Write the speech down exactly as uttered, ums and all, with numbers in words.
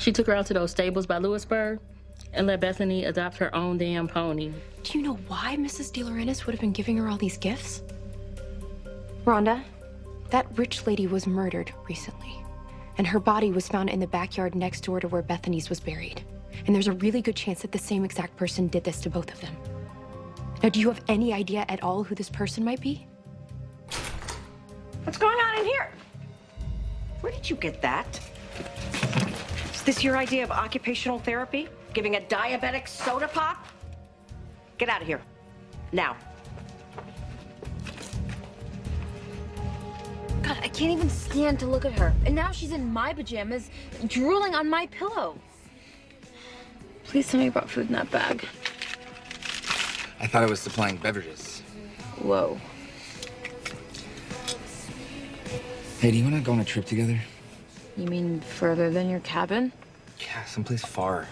She took her out to those stables by Lewisburg and let Bethany adopt her own damn pony. Do you know why Missus DeLaurentis would have been giving her all these gifts? Rhonda, that rich lady was murdered recently, and her body was found in the backyard next door to where Bethany's was buried. And there's a really good chance that the same exact person did this to both of them. Now, do you have any idea at all who this person might be? What's going on in here? Where did you get that? Is this your idea of occupational therapy? Giving a diabetic soda pop? Get out of here. Now. God, I can't even stand to look at her. And now she's in my pajamas, drooling on my pillow. Please tell me you brought food in that bag. I thought I was supplying beverages. Whoa. Hey, do you want to go on a trip together? You mean further than your cabin? Yeah, someplace far.